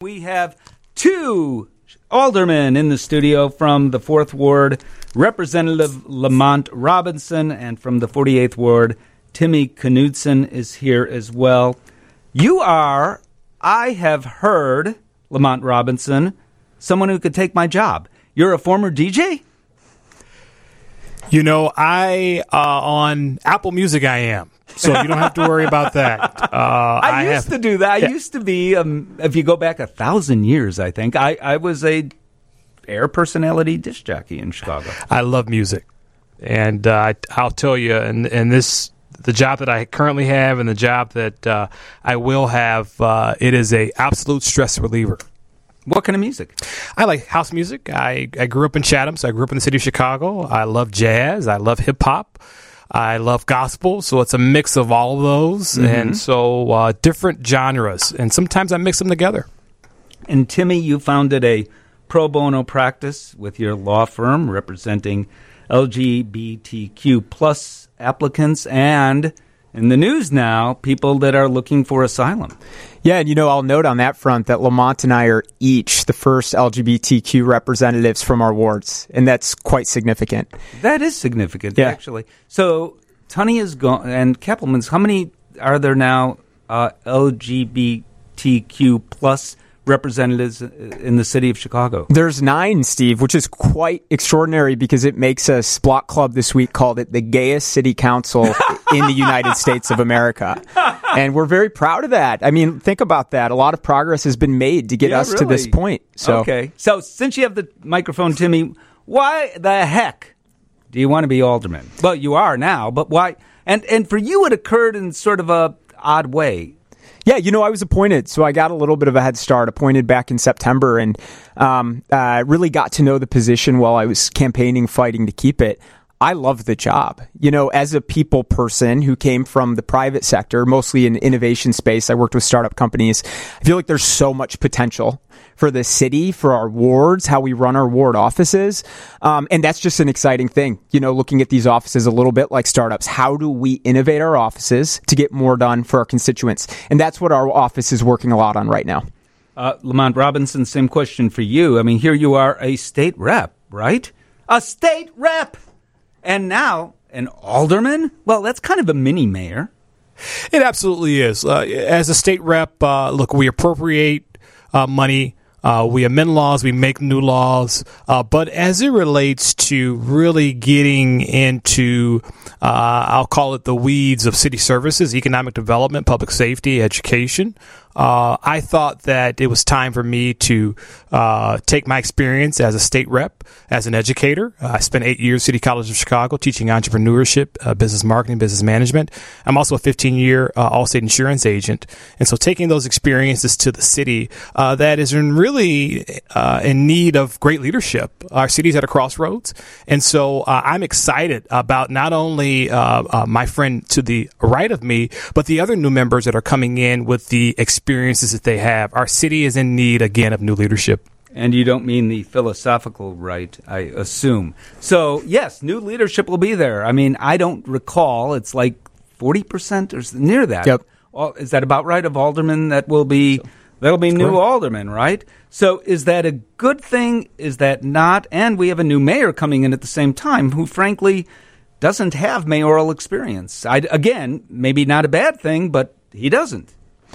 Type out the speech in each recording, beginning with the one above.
We have two aldermen in the studio from the 4th Ward, Representative Lamont Robinson, and from the 48th Ward, Timmy Knudsen is here as well. You are, I have heard, Lamont Robinson, someone who could take my job. You're a former DJ? You know, on Apple Music I am. So you don't have to worry about that. I used to do that. I used to be, if you go back 1,000 years, I think, I was a air personality disc jockey in Chicago. I love music. And I'll tell you, and this, the job that I currently have and the job that I will have, it is a absolute stress reliever. What kind of music? I like house music. I grew up in Chatham, so I grew up in the city of Chicago. I love jazz. I love hip-hop. I love gospel, so it's a mix of all of those, and so different genres, and sometimes I mix them together. And Timmy, you founded a pro bono practice with your law firm representing LGBTQ plus applicants and, in the news now, people that are looking for asylum. Yeah, and I'll note on that front that Lamont and I are each the first LGBTQ representatives from our wards, and that's quite significant. That is significant, actually. So, Tunney is gone, and Keppelman's, how many are there now LGBTQ plus representatives in the city of Chicago? There's 9, Steve, which is quite extraordinary because it makes us Block Club this week called it the gayest city council in the United States of America. And we're very proud of that. I mean, think about that. A lot of progress has been made to get us to this point. So. Okay. So since you have the microphone, Timmy, why the heck do you want to be alderman? Well, you are now, but why? And for you, it occurred in sort of a odd way. Yeah, I was appointed, so I got a little bit of a head start, appointed back in September, and really got to know the position while I was campaigning, fighting to keep it. I love the job. As a people person who came from the private sector, mostly in innovation space, I worked with startup companies. I feel like there's so much potential for the city, for our wards, how we run our ward offices. And that's just an exciting thing, looking at these offices a little bit like startups. How do we innovate our offices to get more done for our constituents? And that's what our office is working a lot on right now. Lamont Robinson, same question for you. I mean, here you are a state rep, right? A state rep! And now, an alderman? Well, that's kind of a mini mayor. It absolutely is. As a state rep, look, we appropriate money. We amend laws, we make new laws, but as it relates to really getting into, I'll call it the weeds of city services, economic development, public safety, education, I thought that it was time for me to take my experience as a state rep, as an educator. I spent 8 years at City College of Chicago teaching entrepreneurship, business marketing, business management. I'm also a 15-year Allstate insurance agent. And so taking those experiences to the city that is really in need of great leadership. Our city's at a crossroads. And so I'm excited about not only my friend to the right of me, but the other new members that are coming in with the experiences that they have. Our city is in need, again, of new leadership. And you don't mean the philosophical right, I assume. So, yes, new leadership will be there. I mean, I don't recall. It's like 40% or near that. Yep. Is that about right, of aldermen that will be... That'll be new aldermen, right? So is that a good thing? Is that not? And we have a new mayor coming in at the same time who, frankly, doesn't have mayoral experience. Again, maybe not a bad thing, but he doesn't.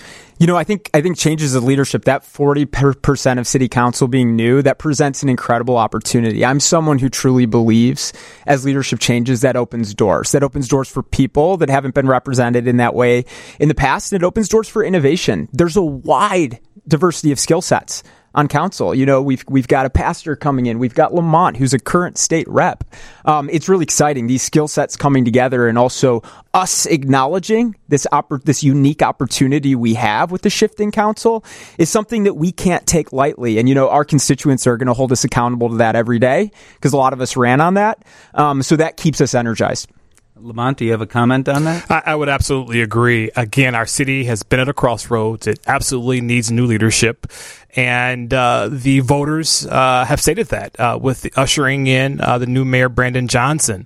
I think changes of leadership, that 40% of city council being new, that presents an incredible opportunity. I'm someone who truly believes as leadership changes, that opens doors. That opens doors for people that haven't been represented in that way in the past. And it opens doors for innovation. There's a wide diversity of skill sets on council. We've got a pastor coming in. We've got Lamont, who's a current state rep. It's really exciting, these skill sets coming together, and also us acknowledging this unique opportunity we have with the shifting council is something that we can't take lightly. And, our constituents are going to hold us accountable to that every day because a lot of us ran on that. So that keeps us energized. Lamont, do you have a comment on that? I would absolutely agree. Again, our city has been at a crossroads. It absolutely needs new leadership. And the voters have stated that with the ushering in the new mayor, Brandon Johnson,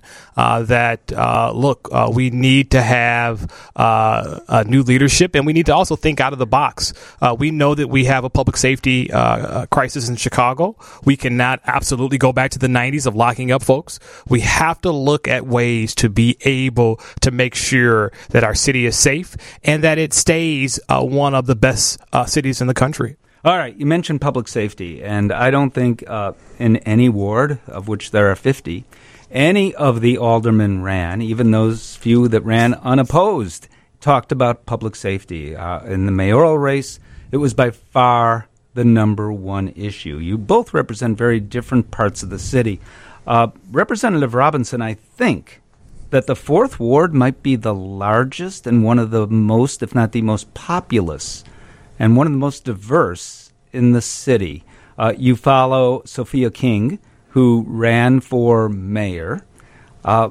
we need to have a new leadership, and we need to also think out of the box. We know that we have a public safety crisis in Chicago. We cannot absolutely go back to the 90s of locking up folks. We have to look at ways to be able to make sure that our city is safe and that it stays one of the best cities in the country. All right, you mentioned public safety, and I don't think in any ward, of which there are 50, any of the aldermen ran, even those few that ran unopposed, talked about public safety. In the mayoral race, it was by far the number one issue. You both represent very different parts of the city. Representative Robinson, I think that the 4th Ward might be the largest and one of the most, if not the most populous, and one of the most diverse in the city. You follow Sophia King, who ran for mayor. Am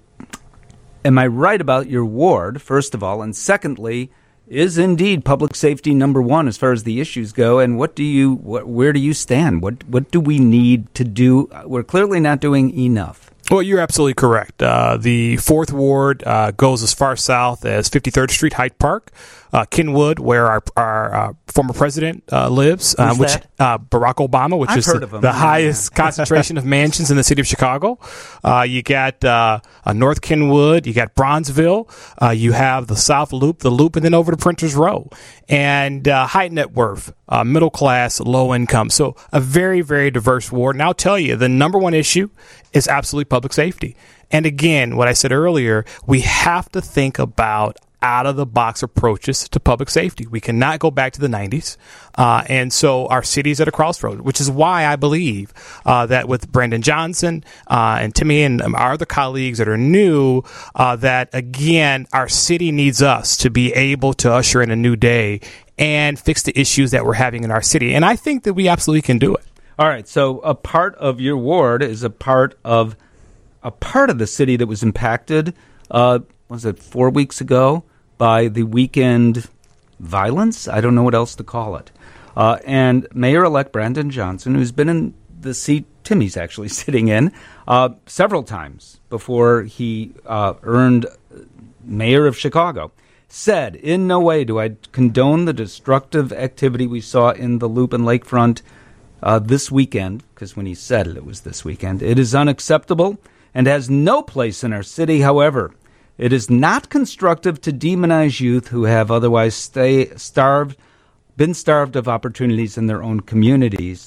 I right about your ward, first of all? And secondly, is indeed public safety number one as far as the issues go? And where do you stand? What do we need to do? We're clearly not doing enough. Well, you're absolutely correct. The 4th Ward goes as far south as 53rd Street, Hyde Park, Kenwood, where our former president lives, Barack Obama, which is the highest concentration of mansions in the city of Chicago. You got North Kenwood, you got Bronzeville, you have the South Loop, the Loop, and then over to Printers Row. And high net worth, middle class, low income. So a very, very diverse ward. And I'll tell you, the number one issue is absolutely public safety. And again, what I said earlier, we have to think about out-of-the-box approaches to public safety. We cannot go back to the 90s. And so our city is at a crossroad, which is why I believe that with Brandon Johnson and Timmy and our other colleagues that are new, that, again, our city needs us to be able to usher in a new day and fix the issues that we're having in our city. And I think that we absolutely can do it. All right. So a part of your ward is a part of the city that was impacted, was it 4 weeks ago, by the weekend violence? I don't know what else to call it. And Mayor-elect Brandon Johnson, who's been in the seat Timmy's actually sitting in several times before he earned mayor of Chicago, said, in no way do I condone the destructive activity we saw in the Loop and Lakefront this weekend, because when he said it was this weekend. It is unacceptable and has no place in our city. However, it is not constructive to demonize youth who have otherwise been starved of opportunities in their own communities.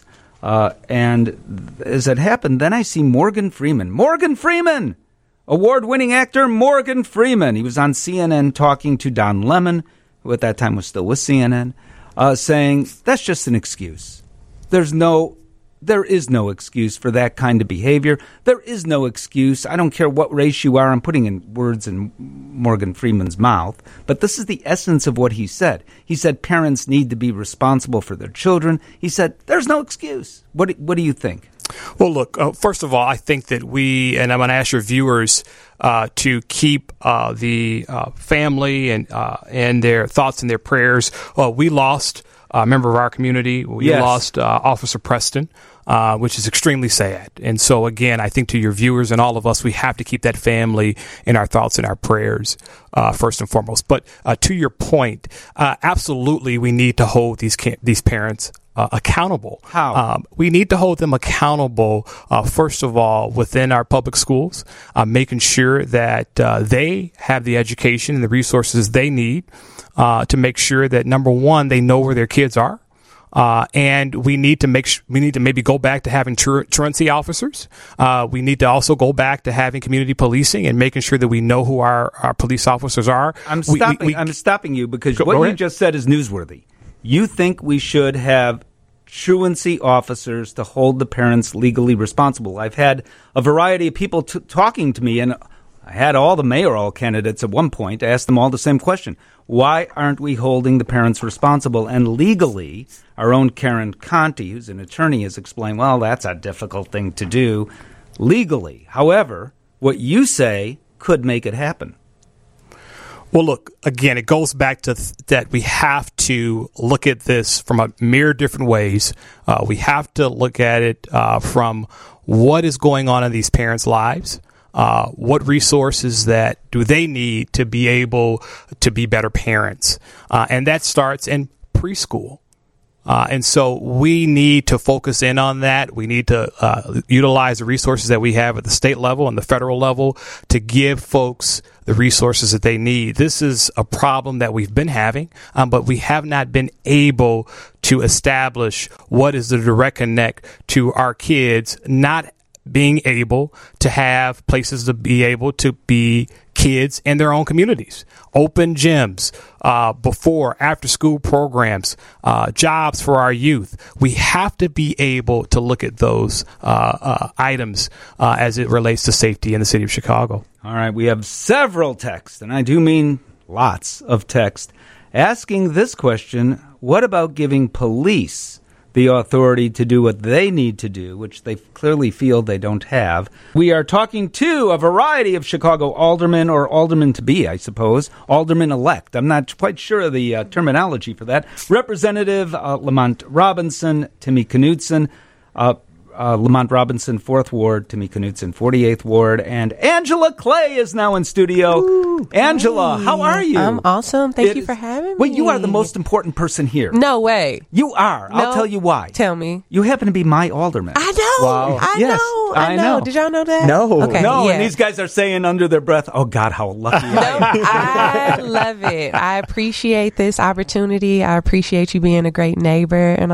And as it happened, then I see Morgan Freeman, award-winning actor Morgan Freeman. He was on CNN talking to Don Lemon, who at that time was still with CNN, saying that's just an excuse. There is no excuse for that kind of behavior. There is no excuse. I don't care what race you are. I'm putting in words in Morgan Freeman's mouth. But this is the essence of what he said. He said parents need to be responsible for their children. He said there's no excuse. What do you think? Well, look, first of all, I think that and I'm going to ask your viewers to keep the family and their thoughts and their prayers. We lost a member of our community. We lost Officer Preston, which is extremely sad. And so, again, I think to your viewers and all of us, we have to keep that family in our thoughts and our prayers first and foremost. But to your point, absolutely, we need to hold these parents accountable. How? We need to hold them accountable, first of all, within our public schools, making sure that they have the education and the resources they need to make sure that, number one, they know where their kids are. And we need to maybe go back to having truancy officers. We need to also go back to having community policing and making sure that we know who our police officers are. I'm stopping you because what you just said is newsworthy. You think we should have truancy officers to hold the parents legally responsible. I've had a variety of people talking to me, and I had all the mayoral candidates at one point. I asked them all the same question. Why aren't we holding the parents responsible? And legally, our own Karen Conti, who's an attorney, has explained, well, that's a difficult thing to do legally. However, what you say could make it happen. Well, look, again, it goes back to that we have to look at this from a myriad different ways. We have to look at it from what is going on in these parents' lives. What resources that do they need to be able to be better parents? And that starts in preschool. And so we need to focus in on that. We need to utilize the resources that we have at the state level and the federal level to give folks the resources that they need. This is a problem that we've been having, but we have not been able to establish what is the direct connect to our kids not being able to have places to be able to be kids in their own communities, open gyms, before, after school programs, jobs for our youth. We have to be able to look at those items as it relates to safety in the city of Chicago. All right, we have several texts, and I do mean lots of text, asking this question: what about giving police the authority to do what they need to do, which they clearly feel they don't have? We are talking to a variety of Chicago aldermen, or aldermen-to-be, I suppose, aldermen-elect. I'm not quite sure of the terminology for that. Representative Lamont Robinson, Timmy Knudsen, Lamont Robinson, 4th Ward, Timmy Knudsen, 48th Ward, and Angela Clay is now in studio. Ooh, Angela, how are you? I'm awesome. Thank you for having me. Well, you are the most important person here. No way. You are. I'll tell you why. Tell me. You happen to be my alderman. I know. Wow. I know. Did y'all know that? No. Okay, no, yeah. And these guys are saying under their breath, oh, God, how lucky I am. I love it. I appreciate this opportunity. I appreciate you being a great neighbor, and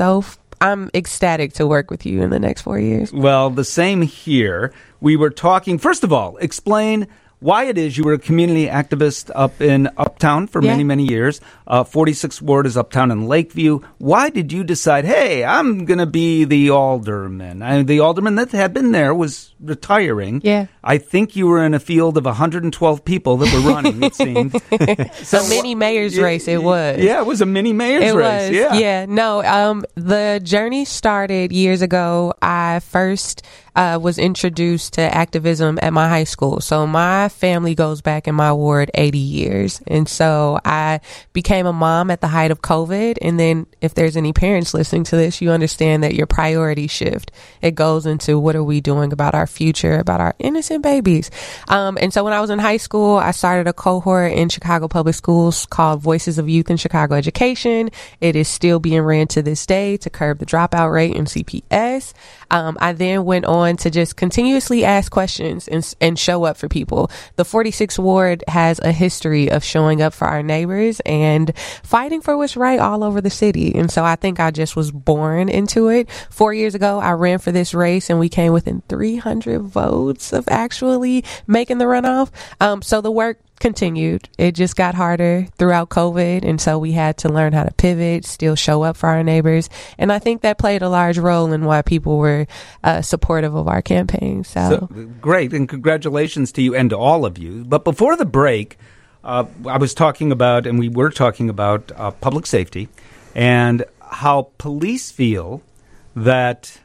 I'm ecstatic to work with you in the next 4 years. Well, the same here. We were talking, first of all, explain why it is you were a community activist up in Uptown for many, many years. 46th Ward is Uptown and Lakeview. Why did you decide, hey, I'm going to be the alderman? The alderman that had been there was retiring. Yeah. I think you were in a field of 112 people that were running, it seemed. So a mini mayor's race, it was. Yeah, it was a mini mayor's race. Yeah. No, the journey started years ago. I first was introduced to activism at my high school. So my family goes back in my ward 80 years. And so I became a mom at the height of COVID. And then if there's any parents listening to this, you understand that your priorities shift. It goes into what are we doing about our future, about our innocent babies. And so when I was in high school, I started a cohort in Chicago Public Schools called Voices of Youth in Chicago Education. It is still being ran to this day to curb the dropout rate in CPS. I then went on to just continuously ask questions and show up for people. The 46th Ward has a history of showing up for our neighbors and fighting for what's right all over the city. And so I think I just was born into it. 4 years ago, I ran for this race and we came within 300 votes of actually making the runoff. So the work continued. It just got harder throughout COVID. And so we had to learn how to pivot, still show up for our neighbors. And I think that played a large role in why people were supportive of our campaign. So great. And congratulations to you and to all of you. But before the break, I was talking about, and we were talking about public safety and how police feel that,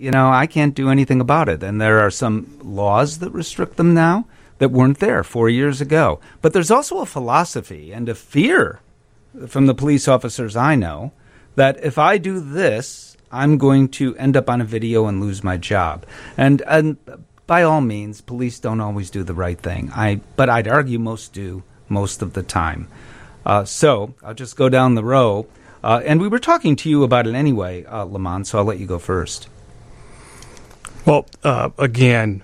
I can't do anything about it. And there are some laws that restrict them now that weren't there 4 years ago. But there's also a philosophy and a fear from the police officers I know that if I do this, I'm going to end up on a video and lose my job. And by all means, police don't always do the right thing. But I'd argue most do most of the time. So I'll just go down the row. And we were talking to you about it anyway, Lamont, so I'll let you go first. Well, again,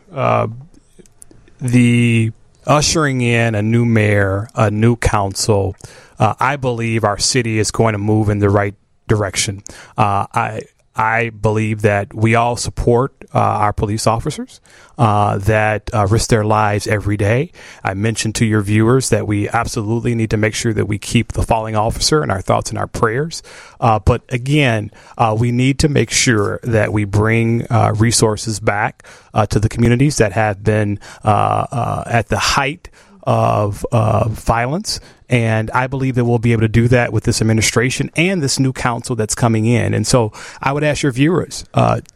the ushering in a new mayor, a new council, I believe our city is going to move in the right direction. I believe that we all support our police officers that risk their lives every day. I mentioned to your viewers that we absolutely need to make sure that we keep the falling officer in our thoughts and our prayers. But again, we need to make sure that we bring resources back to the communities that have been at the height of violence. And I believe that we'll be able to do that with this administration and this new council that's coming in. And so I would ask your viewers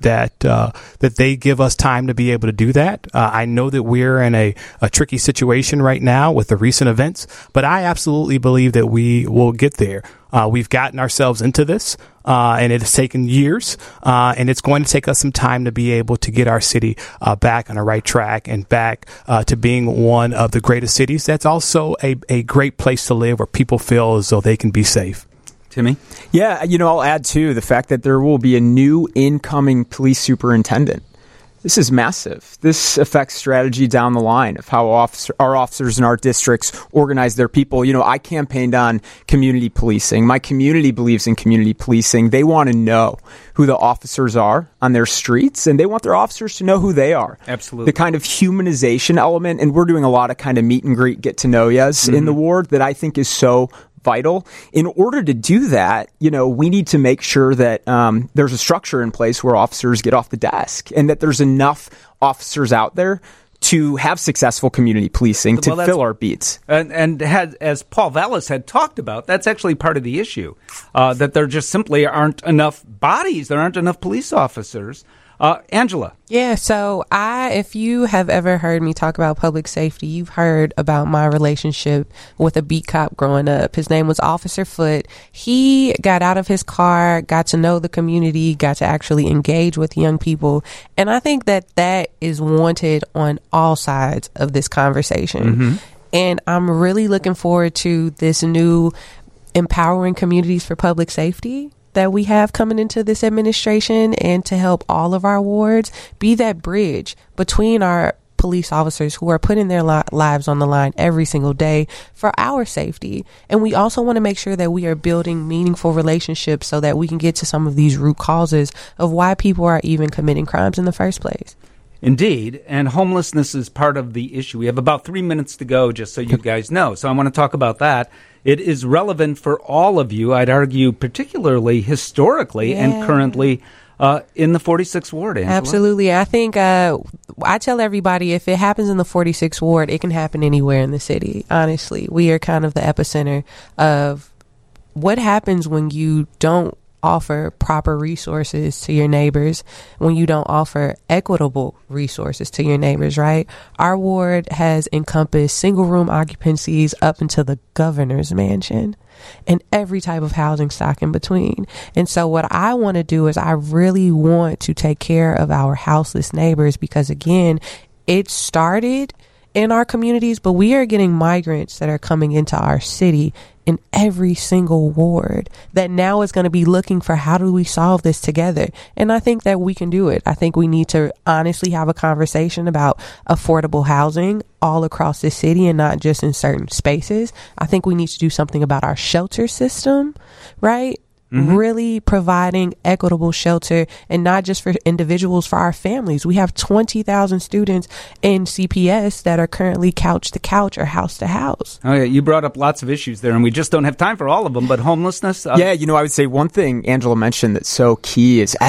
that they give us time to be able to do that. I know that we're in a tricky situation right now with the recent events, but I absolutely believe that we will get there. We've gotten ourselves into this, and it has taken years, and it's going to take us some time to be able to get our city back on the right track and back to being one of the greatest cities. That's also a great place to live where people feel as though they can be safe. Timmy? Yeah, I'll add, too, the fact that there will be a new incoming police superintendent. This is massive. This affects strategy down the line of how our officers in our districts organize their people. I campaigned on community policing. My community believes in community policing. They want to know who the officers are on their streets, and they want their officers to know who they are. Absolutely. The kind of humanization element, and we're doing a lot of kind of meet and greet, get to know yas in the ward that I think is so vital. In order to do that, we need to make sure that there's a structure in place where officers get off the desk and that there's enough officers out there to have successful community policing to fill our beats. And as Paul Vallis had talked about, that's actually part of the issue, that there just simply aren't enough bodies. There aren't enough police officers. Angela. Yeah, so if you have ever heard me talk about public safety, you've heard about my relationship with a beat cop growing up. His name was Officer Foote. He got out of his car, got to know the community, got to actually engage with young people. And I think that is wanted on all sides of this conversation. Mm-hmm. And I'm really looking forward to this new Empowering Communities for Public Safety that we have coming into this administration, and to help all of our wards be that bridge between our police officers who are putting their lives on the line every single day for our safety. And we also want to make sure that we are building meaningful relationships so that we can get to some of these root causes of why people are even committing crimes in the first place. Indeed, and homelessness is part of the issue. We have about 3 minutes to go, just so you guys know. So I want to talk about that. It is relevant for all of you, I'd argue, particularly historically and currently in the 46th Ward, Angela. Absolutely. I think I tell everybody, if it happens in the 46th Ward, it can happen anywhere in the city. Honestly, we are kind of the epicenter of what happens when you don't offer proper resources to your neighbors, when you don't offer equitable resources to your neighbors, right? Our ward has encompassed single room occupancies up into the governor's mansion and every type of housing stock in between. And so what I want to do is I really want to take care of our houseless neighbors, because again, it started in our communities, but we are getting migrants that are coming into our city in every single ward that now is going to be looking for, how do we solve this together? And I think that we can do it. I think we need to honestly have a conversation about affordable housing all across the city and not just in certain spaces. I think we need to do something about our shelter system, right? Mm-hmm. Really providing equitable shelter, and not just for individuals, for our families. We have 20,000 students in CPS that are currently couch to couch or house to house. Oh, yeah, you brought up lots of issues there, and we just don't have time for all of them, but homelessness. I would say one thing Angela mentioned that's so key is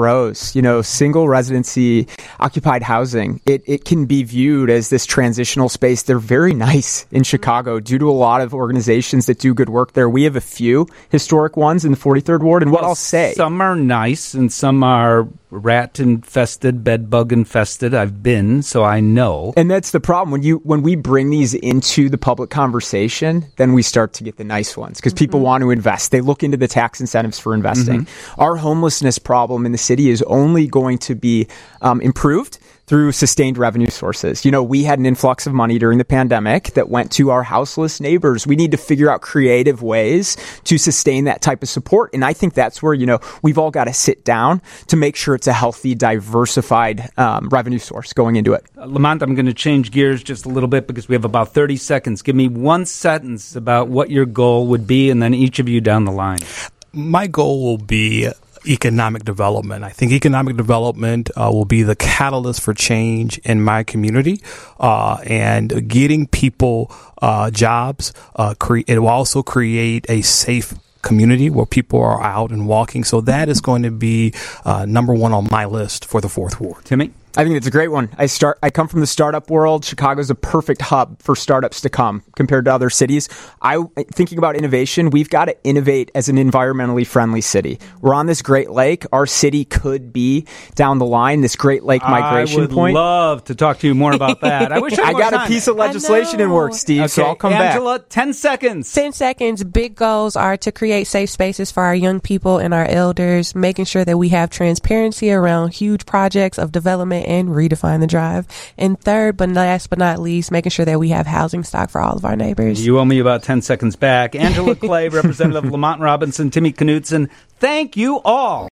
SROs, single residency occupied housing. It can be viewed as this transitional space. They're very nice in Chicago due to a lot of organizations that do good work there. We have a few historic ones in the 43rd Ward, and I'll say, some are nice and some are rat infested, bed bug infested. I've been, so I know. And that's the problem. When we bring these into the public conversation, then we start to get the nice ones, because people want to invest. They look into the tax incentives for investing. Our homelessness problem in the city is only going to be improved through sustained revenue sources. We had an influx of money during the pandemic that went to our houseless neighbors. We need to figure out creative ways to sustain that type of support. And I think that's where, we've all got to sit down to make sure it's a healthy, diversified revenue source going into it. Lamont, I'm going to change gears just a little bit because we have about 30 seconds. Give me one sentence about what your goal would be, and then each of you down the line. My goal will be economic development. I think economic development will be the catalyst for change in my community, and getting people jobs. It will also create a safe community where people are out and walking. So that is going to be number one on my list for the 4th Ward. Timmy? I think it's a great one. I come from the startup world. Chicago's a perfect hub for startups to come compared to other cities. Thinking about innovation, we've got to innovate as an environmentally friendly city. We're on this Great Lake. Our city could be down the line, this Great Lake migration point. I would love to talk to you more about that. I wish I got a piece of legislation in work, Steve, okay. so I'll come back. Angela, 10 seconds. 10 seconds. Big goals are to create safe spaces for our young people and our elders, making sure that we have transparency around huge projects of development and redefine the drive. And third, but last but not least, making sure that we have housing stock for all of our neighbors. You owe me about 10 seconds back. Angela Clay, Representative Lamont Robinson, Timmy Knutson, thank you all.